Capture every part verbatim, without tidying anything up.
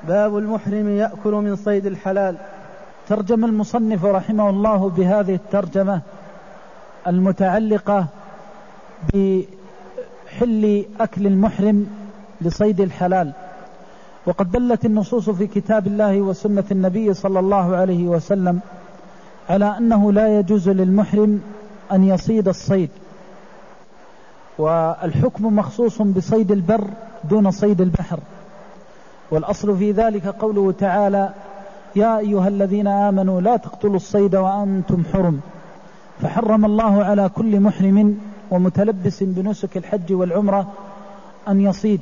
باب المحرم يأكل من صيد الحلال. ترجم المصنف رحمه الله بهذه الترجمة المتعلقة بحل أكل المحرم لصيد الحلال. وقد دلت النصوص في كتاب الله وسنة النبي صلى الله عليه وسلم على أنه لا يجوز للمحرم أن يصيد الصيد، والحكم مخصوص بصيد البر دون صيد البحر. والأصل في ذلك قوله تعالى: يا أيها الذين آمنوا لا تقتلوا الصيد وأنتم حرم. فحرم الله على كل محرم ومتلبس بنسك الحج والعمرة أن يصيد.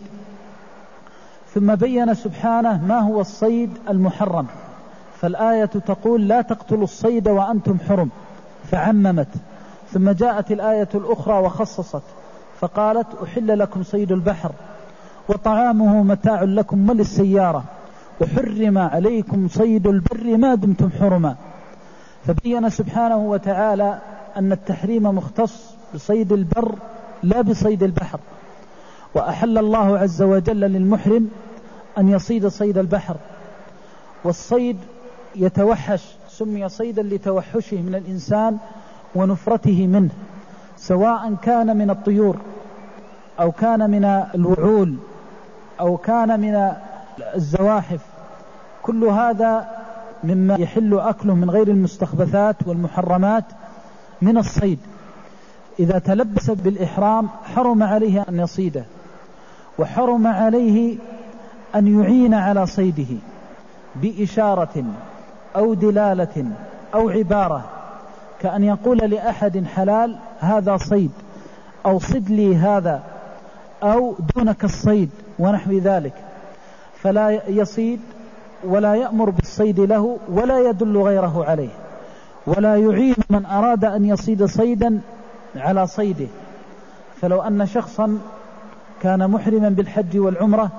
ثم بين سبحانه ما هو الصيد المحرم، فالآية تقول: لا تقتلوا الصيد وأنتم حرم، فعممت. ثم جاءت الآية الأخرى وخصصت فقالت: أحل لكم صيد البحر وطعامه متاع لكم وللسيارة وحرم عليكم صيد البر ما دمتم حرما. فبين سبحانه وتعالى أن التحريم مختص بصيد البر لا بصيد البحر. وأحل الله عز وجل للمحرم أن يصيد صيد البحر. والصيد يتوحش، سمي صيدا لتوحشه من الإنسان ونفرته منه، سواء كان من الطيور أو كان من الوعول أو كان من الزواحف. كل هذا مما يحل أكله من غير المستخبثات والمحرمات من الصيد. إذا تلبس بالإحرام حرم عليه أن يصيده، وحرم عليه أن يعين على صيده بإشارة أو دلالة أو عبارة، كأن يقول لأحد حلال هذا صيد، أو صد لي هذا، أو دونك الصيد ونحو ذلك. فلا يصيد ولا يأمر بالصيد له ولا يدل غيره عليه، ولا يعين من أراد أن يصيد صيدا على صيده. فلو أن شخصا كان محرما بالحج والعمرة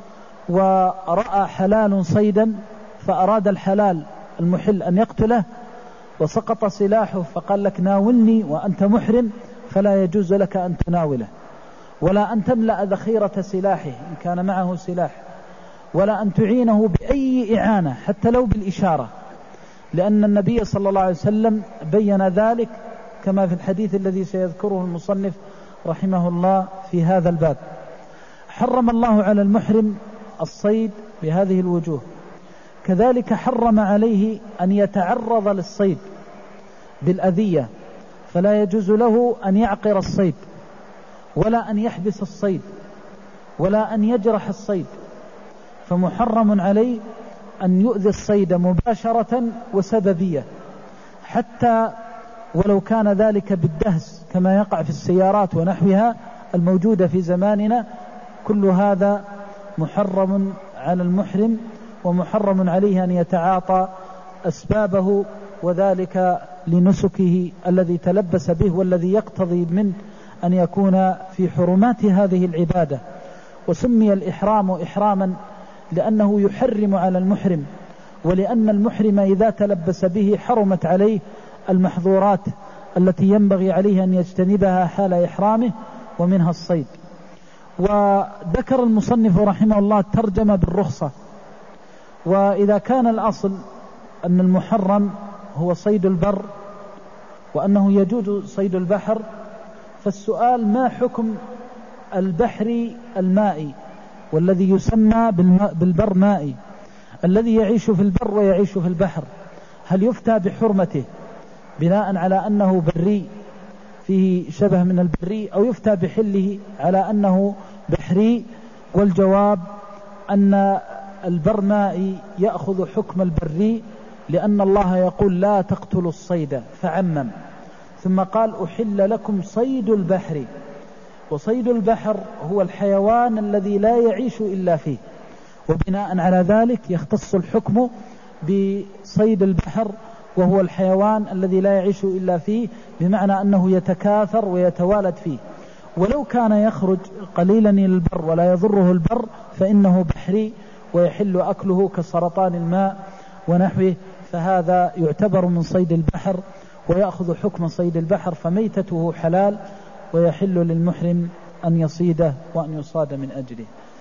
ورأى حلال صيدا فأراد الحلال المحل أن يقتله وسقط سلاحه فقال لك ناولني وأنت محرم، فلا يجوز لك أن تناوله، ولا أن تملأ ذخيرة سلاحه إن كان معه سلاح، ولا أن تعينه بأي إعانة حتى لو بالإشارة، لأن النبي صلى الله عليه وسلم بين ذلك كما في الحديث الذي سيذكره المصنف رحمه الله في هذا الباب. حرم الله على المحرم الصيد بهذه الوجوه. كذلك حرم عليه أن يتعرض للصيد بالأذية، فلا يجوز له أن يعقر الصيد ولا أن يحبس الصيد ولا أن يجرح الصيد. فمحرم عليه أن يؤذي الصيد مباشرة وسببية، حتى ولو كان ذلك بالدهس كما يقع في السيارات ونحوها الموجودة في زماننا. كل هذا محرم على المحرم، ومحرم عليه أن يتعاطى أسبابه، وذلك لنسكه الذي تلبس به والذي يقتضي منه أن يكون في حرمات هذه العبادة. وسمي الإحرام إحراما لأنه يحرم على المحرم، ولأن المحرم إذا تلبس به حرمت عليه المحظورات التي ينبغي عليه أن يجتنبها حال إحرامه، ومنها الصيد. وذكر المصنف رحمه الله الترجمة بالرخصة. وإذا كان الأصل أن المحرم هو صيد البر وأنه يجوز صيد البحر، فالسؤال: ما حكم البحر المائي والذي يسمى بالبر مائي الذي يعيش في البر ويعيش في البحر؟ هل يفتى بحرمته بناء على أنه بري فيه شبه من البري، أو يفتى بحله على أنه بحري؟ والجواب أن البر مائي يأخذ حكم البري، لأن الله يقول: لا تقتلوا الصيد، فعمم. ثم قال: أحل لكم صيد البحر. وصيد البحر هو الحيوان الذي لا يعيش إلا فيه، وبناء على ذلك يختص الحكم بصيد البحر، وهو الحيوان الذي لا يعيش إلا فيه، بمعنى أنه يتكاثر ويتوالد فيه. ولو كان يخرج قليلا إلى البر ولا يضره البر فإنه بحري ويحل أكله كسرطان الماء ونحوه، فهذا يعتبر من صيد البحر ويأخذ حكم صيد البحر، فميتته حلال ويحل للمحرم أن يصيده وأن يصاد من أجله.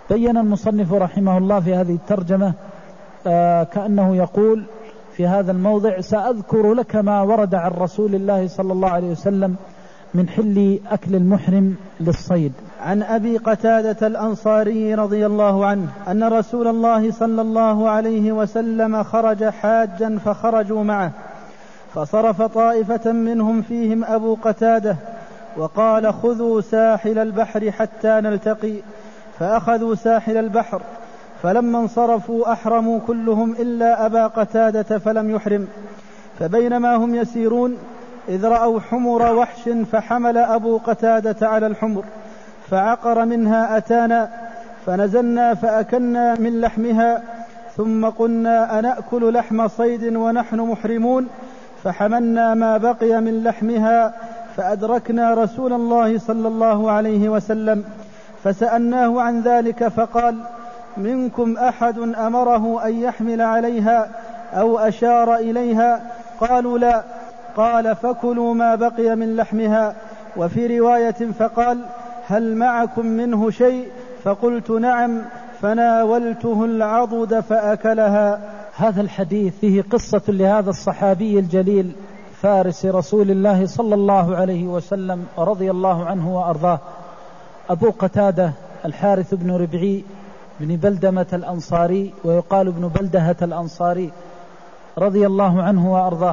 بين المصنف رحمه الله في هذه الترجمة آه كأنه يقول في هذا الموضع: سأذكر لك ما ورد عن رسول الله صلى الله عليه وسلم من حل أكل المحرم للصيد. عن أبي قتادة الأنصاري رضي الله عنه أن رسول الله صلى الله عليه وسلم خرج حاجا فخرجوا معه، فصرف طائفة منهم فيهم أبو قتادة وقال: خذوا ساحل البحر حتى نلتقي، فأخذوا ساحل البحر، فلما انصرفوا أحرموا كلهم إلا أبا قتادة فلم يحرم. فبينما هم يسيرون إذ رأوا حمر وحش، فحمل أبو قتادة على الحمر فعقر منها أتانا، فنزلنا فأكلنا من لحمها، ثم قلنا: أنأكل لحم صيد ونحن محرمون؟ فحملنا ما بقي من لحمها فأدركنا رسول الله صلى الله عليه وسلم، فسألناه عن ذلك فقال: منكم أحد أمره أن يحمل عليها أو أشار إليها؟ قالوا: لا. قال: فكلوا ما بقي من لحمها. وفي رواية فقال: هل معكم منه شيء؟ فقلت: نعم. فناولته العضد فأكلها. هذا الحديث فيه قصة لهذا الصحابي الجليل فارس رسول الله صلى الله عليه وسلم رضي الله عنه وأرضاه، أبو قتادة الحارث بن ربعي بن بلدمة الأنصاري، ويقال ابن بلدهة الأنصاري، رضي الله عنه وأرضاه.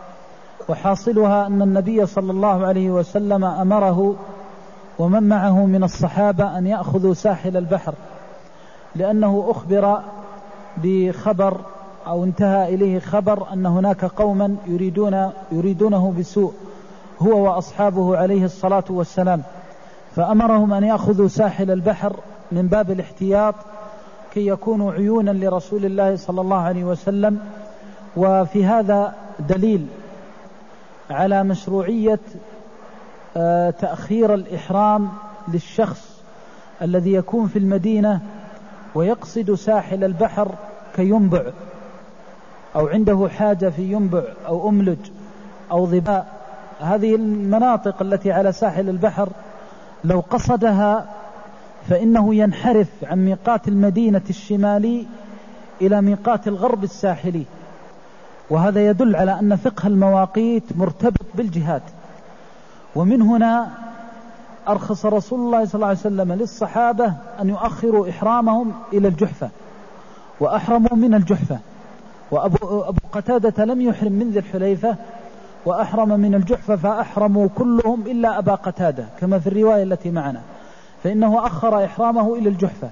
وحاصلها أن النبي صلى الله عليه وسلم أمره ومن معه من الصحابة أن يأخذوا ساحل البحر، لأنه أخبر بخبر أو انتهى إليه خبر أن هناك قوما يريدون يريدونه بسوء هو وأصحابه عليه الصلاة والسلام، فأمرهم أن يأخذوا ساحل البحر من باب الاحتياط كي يكونوا عيونا لرسول الله صلى الله عليه وسلم. وفي هذا دليل على مشروعية تأخير الإحرام للشخص الذي يكون في المدينة ويقصد ساحل البحر كينبع أو عنده حاجة في ينبع أو أملج أو ظباء. هذه المناطق التي على ساحل البحر لو قصدها فإنه ينحرف عن ميقات المدينة الشمالي إلى ميقات الغرب الساحلي، وهذا يدل على أن فقه المواقيت مرتبط بالجهات. ومن هنا أرخص رسول الله صلى الله عليه وسلم للصحابة أن يؤخروا إحرامهم إلى الجحفة، وأحرموا من الجحفة. وأبو أبو قتادة لم يحرم من ذي الحليفة وأحرم من الجحفة، فأحرموا كلهم إلا أبا قتادة كما في الرواية التي معنا، فإنه أخر إحرامه إلى الجحفة.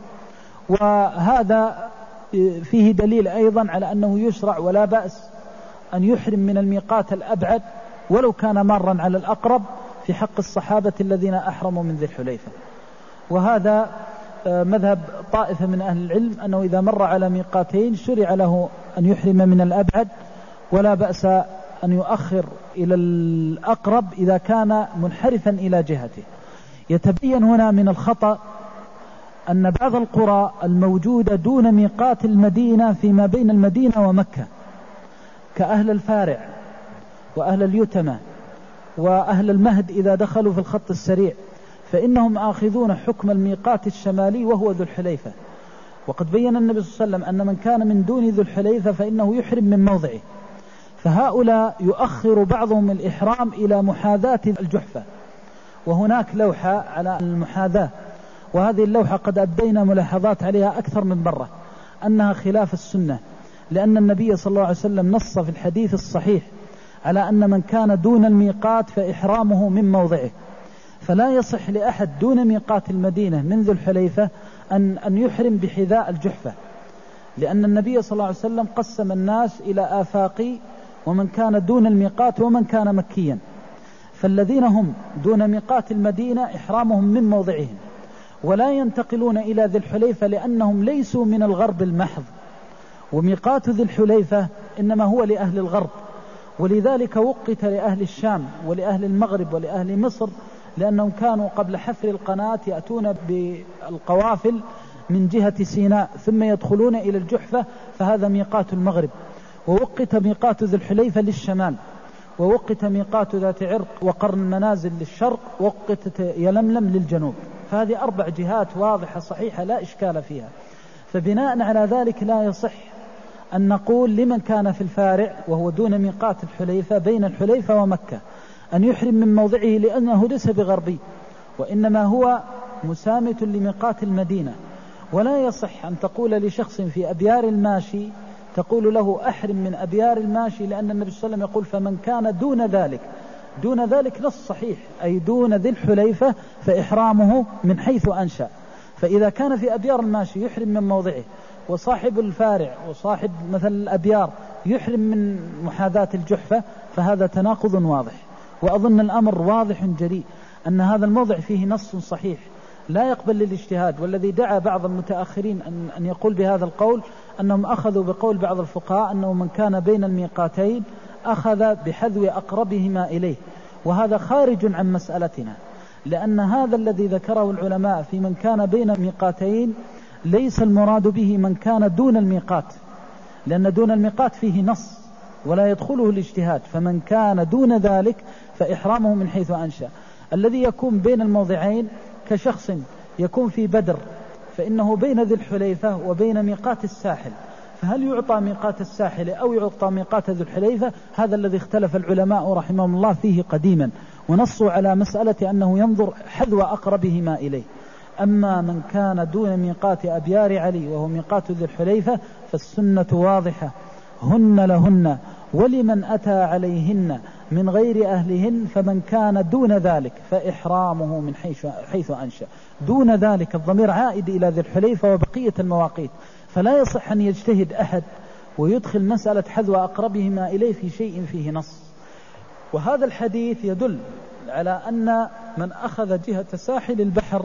وهذا فيه دليل أيضا على أنه يشرع ولا بأس أن يحرم من الميقات الأبعد ولو كان مارا على الأقرب في حق الصحابة الذين أحرموا من ذي الحليفة. وهذا مذهب طائفة من أهل العلم أنه إذا مر على ميقاتين شرع له أن يحرم من الأبعد، ولا بأس أن يؤخر إلى الأقرب إذا كان منحرفا إلى جهته. يتبين هنا من الخطأ أن بعض القرى الموجودة دون ميقات المدينة فيما بين المدينة ومكة كأهل الفارع وأهل اليتمة وأهل المهد إذا دخلوا في الخط السريع فإنهم آخذون حكم الميقات الشمالي وهو ذو الحليفة. وقد بين النبي صلى الله عليه وسلم أن من كان من دون ذو الحليفة فإنه يحرم من موضعه، فهؤلاء يؤخر بعضهم الإحرام إلى محاذاة الجحفة، وهناك لوحة على المحاذاة، وهذه اللوحة قد أبدينا ملاحظات عليها أكثر من مرة أنها خلاف السنة، لأن النبي صلى الله عليه وسلم نص في الحديث الصحيح على أن من كان دون الميقات فإحرامه من موضعه، فلا يصح لأحد دون ميقات المدينة من ذو الحليفة أن, أن يحرم بحذاء الجحفة، لأن النبي صلى الله عليه وسلم قسم الناس إلى آفاقي ومن كان دون الميقات ومن كان مكيا، فالذين هم دون ميقات المدينة إحرامهم من موضعهم ولا ينتقلون إلى ذي الحليفة لأنهم ليسوا من الغرب المحض، وميقات ذي الحليفة إنما هو لأهل الغرب، ولذلك وقت لأهل الشام ولأهل المغرب ولأهل مصر، لأنهم كانوا قبل حفر القناة يأتون بالقوافل من جهة سيناء ثم يدخلون إلى الجحفة، فهذا ميقات المغرب. ووقت ميقات ذي الحليفة للشمال، ووقت ميقات ذات عرق وقرن منازل للشرق، ووقت يلملم للجنوب. فهذه أربع جهات واضحة صحيحة لا إشكال فيها. فبناء على ذلك لا يصح أن نقول لمن كان في الفارع وهو دون ميقات الحليفة بين الحليفة ومكة أن يحرم من موضعه لأنه ليس بغربي، وإنما هو مسامت لميقات المدينة. ولا يصح أن تقول لشخص في أبيار الماشي تقول له أحرم من أبيار الماشي، لأن النبي صلى الله عليه وسلم يقول فمن كان دون ذلك. دون ذلك نص صحيح، أي دون ذي الحليفة فإحرامه من حيث أنشأ. فإذا كان في أبيار الماشي يحرم من موضعه، وصاحب الفارع وصاحب مثل الأبيار يحرم من محاذاة الجحفة، فهذا تناقض واضح. وأظن الأمر واضح جلي أن هذا الموضع فيه نص صحيح لا يقبل للاجتهاد. والذي دعا بعض المتأخرين أن, أن يقول بهذا القول أنهم أخذوا بقول بعض الفقهاء أنه من كان بين الميقاتين أخذ بحذو أقربهما إليه، وهذا خارج عن مسألتنا، لأن هذا الذي ذكره العلماء في من كان بين الميقاتين ليس المراد به من كان دون الميقات، لأن دون الميقات فيه نص ولا يدخله الاجتهاد. فمن كان دون ذلك فإحرامه من حيث أنشأ. الذي يكون بين الموضعين كشخص يكون في بدر فإنه بين ذي الحليفة وبين ميقات الساحل، فهل يعطى ميقات الساحل أو يعطى ميقات ذي الحليفة؟ هذا الذي اختلف العلماء رحمهم الله فيه قديما، ونصوا على مسألة أنه ينظر حذو أقربهما إليه. أما من كان دون ميقات أبيار علي وهو ميقات ذي الحليفة فالسنة واضحة، هن لهن ولمن أتى عليهن من غير أهلهن، فمن كان دون ذلك فإحرامه من حيث, حيث أنشأ. دون ذلك الضمير عائد إلى ذي الحليفة وبقية المواقيت، فلا يصح أن يجتهد أحد ويدخل مسألة حذو أقربهما إليه في شيء فيه نص. وهذا الحديث يدل على أن من أخذ جهة ساحل البحر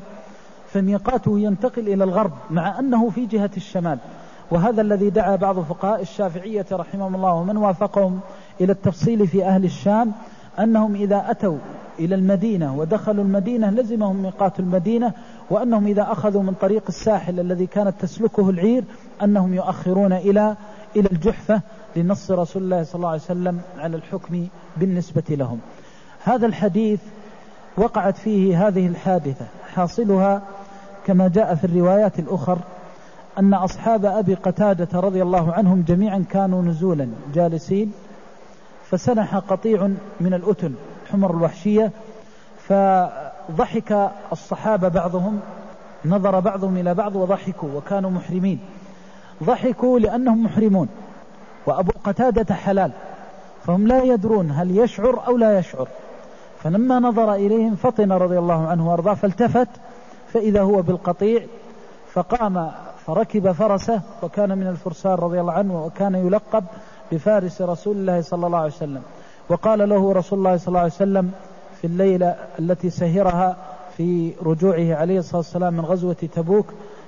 فميقاته ينتقل إلى الغرب مع أنه في جهة الشمال. وهذا الذي دعا بعض فقهاء الشافعية رحمهم الله ومن وافقهم إلى التفصيل في أهل الشام أنهم إذا أتوا إلى المدينة ودخلوا المدينة لزمهم ميقات المدينة، وأنهم إذا أخذوا من طريق الساحل الذي كانت تسلكه العير أنهم يؤخرون إلى إلى الجحفة لنص رسول الله صلى الله عليه وسلم على الحكم بالنسبة لهم. هذا الحديث وقعت فيه هذه الحادثة، حاصلها كما جاء في الروايات الأخر أن أصحاب أبي قتادة رضي الله عنهم جميعا كانوا نزولا جالسين، فسنح قطيع من الأتن حمر الوحشية، فضحك الصحابة بعضهم، نظر بعضهم إلى بعض وضحكوا وكانوا محرمين. ضحكوا لأنهم محرمون وأبو قتادة حلال، فهم لا يدرون هل يشعر أو لا يشعر. فلما نظر إليهم فطن رضي الله عنه وارضاه، فالتفت فإذا هو بالقطيع، فقام فركب فرسه، وكان من الفرسان رضي الله عنه، وكان يلقب بفارس رسول الله صلى الله عليه وسلم. وقال له رسول الله صلى الله عليه وسلم في الليلة التي سهرها في رجوعه عليه الصلاة والسلام من غزوة تبوك،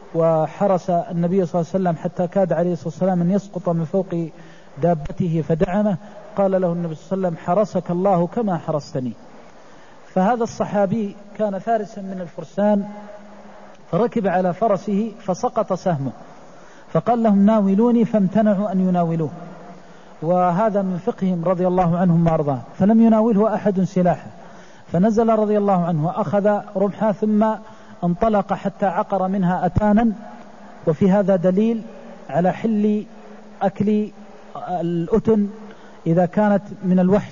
وحرس النبي صلى الله عليه وسلم حتى كاد عليه الصلاة والسلام أن يسقط من فوق دابته فدعمه، قال له النبي صلى الله عليه وسلم حرسك الله كما حرستني. فهذا الصحابي كان فارسا من الفرسان، فركب على فرسه فسقط سهمه، فقال لهم ناولوني، فامتنعوا أن يناولوه، وهذا من فقههم رضي الله عنهم وارضاه. فلم يناوله أحد سلاحه، فنزل رضي الله عنه وأخذ رمحا ثم انطلق حتى عقر منها أتانا. وفي هذا دليل على حل أكل الأتن إذا كانت من الوحش.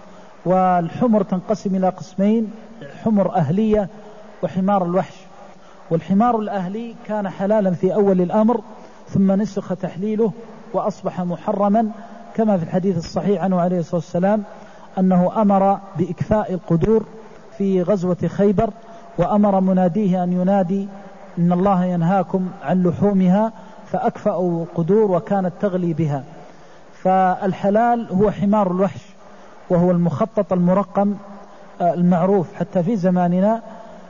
والحمر تنقسم إلى قسمين، حمر أهلية وحمار الوحش. والحمار الأهلي كان حلالا في أول الأمر ثم نسخ تحليله وأصبح محرما، كما في الحديث الصحيح عنه عليه الصلاة والسلام أنه أمر بإكفاء القدور في غزوة خيبر، وأمر مناديه أن ينادي إن الله ينهاكم عن لحومها، فأكفأوا القدور وكانت تغلي بها. فالحلال هو حمار الوحش، وهو المخطط المرقم المعروف حتى في زماننا.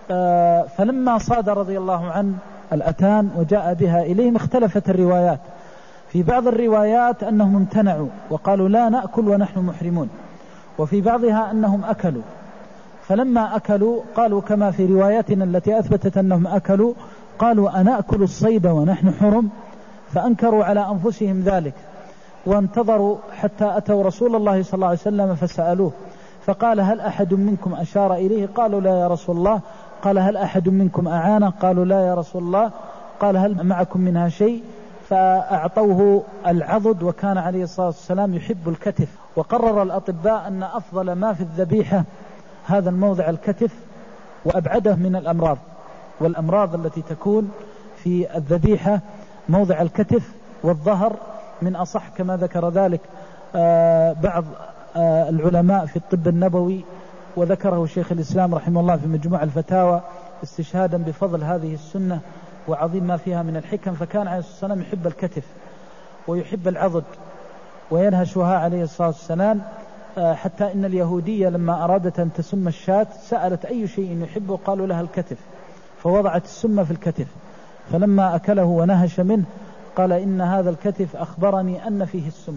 فلما صاد رضي الله عنه الأتان وجاء بها إليهم اختلفت الروايات. في بعض الروايات أنهم امتنعوا وقالوا لا نأكل ونحن محرمون، وفي بعضها أنهم أكلوا. فلما أكلوا قالوا كما في رواياتنا التي أثبتت أنهم أكلوا، قالوا أنأكل الصيد ونحن حرم؟ فأنكروا على أنفسهم ذلك، وانتظروا حتى أتوا رسول الله صلى الله عليه وسلم فسألوه، فقال هل أحد منكم أشار إليه؟ قالوا لا يا رسول الله، قال هل أحد منكم أعانه؟ قالوا لا يا رسول الله. قال هل معكم منها شيء؟ فأعطوه العضد، وكان عليه الصلاة والسلام يحب الكتف. وقرر الأطباء أن أفضل ما في الذبيحة هذا الموضع الكتف، وأبعده من الأمراض، والأمراض التي تكون في الذبيحة موضع الكتف والظهر من أصح، كما ذكر ذلك بعض العلماء في الطب النبوي، وذكره شيخ الإسلام رحمه الله في مجموع الفتاوى استشهادا بفضل هذه السنة وعظيم ما فيها من الحكم. فكان عليه الصلاة والسلام يحب الكتف ويحب العضد وينهشها عليه الصلاة والسلام، حتى إن اليهودية لما أرادت أن تسم الشاة سألت أي شيء يحبه، قالوا لها الكتف، فوضعت السم في الكتف. فلما أكله ونهش منه قال إن هذا الكتف أخبرني أن فيه السم.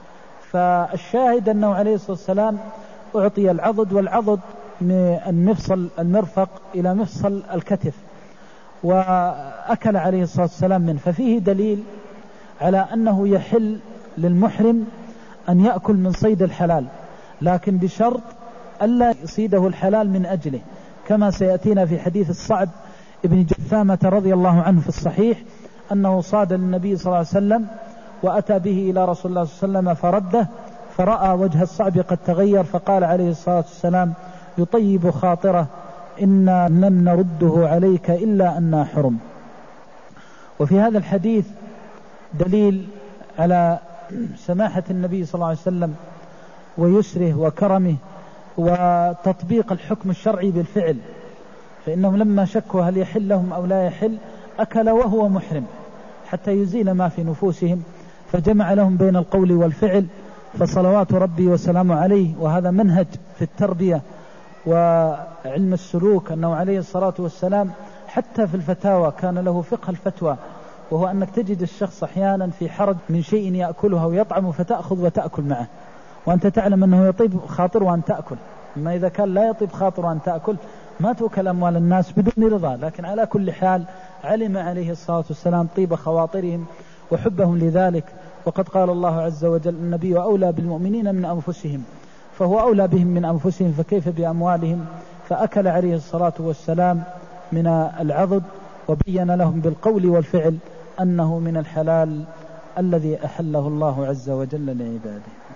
فالشاهد أنه عليه الصلاة والسلام أعطي العضد، والعضد من مفصل المرفق إلى مفصل الكتف، وأكل عليه الصلاة والسلام منه. ففيه دليل على أنه يحل للمحرم أن يأكل من صيد الحلال، لكن بشرط ألا يصيده الحلال من أجله، كما سيأتينا في حديث الصعب ابن جثامة رضي الله عنه في الصحيح أنه صاد للنبي صلى الله عليه وسلم وأتى به إلى رسول الله صلى الله عليه وسلم فرده، فرأى وجه الصعب قد تغير، فقال عليه الصلاة والسلام يطيب خاطره إنا لم نرده عليك إلا أننا حرم. وفي هذا الحديث دليل على سماحة النبي صلى الله عليه وسلم ويسره وكرمه وتطبيق الحكم الشرعي بالفعل، فإنهم لما شكوا هل يحل لهم أو لا يحل أكل وهو محرم حتى يزيل ما في نفوسهم، فجمع لهم بين القول والفعل. فصلوات ربي وسلامه عليه، وهذا منهج في التربية وعلم السلوك، أنه عليه الصلاة والسلام حتى في الفتاوى كان له فقه الفتوى، وهو أنك تجد الشخص أحيانا في حرج من شيء يأكله ويطعمه فتأخذ وتأكل معه، وأنت تعلم أنه يطيب خاطر وأن تأكل. أما إذا كان لا يطيب خاطر وأن تأكل ما تؤكل أموال الناس بدون رضا. لكن على كل حال علم عليه الصلاة والسلام طيب خواطرهم وحبهم لذلك، وقد قال الله عز وجل النبي أولى بالمؤمنين من أنفسهم، فهو أولى بهم من أنفسهم فكيف بأموالهم. فأكل عليه الصلاة والسلام من العضد، وبين لهم بالقول والفعل أنه من الحلال الذي أحله الله عز وجل لعباده.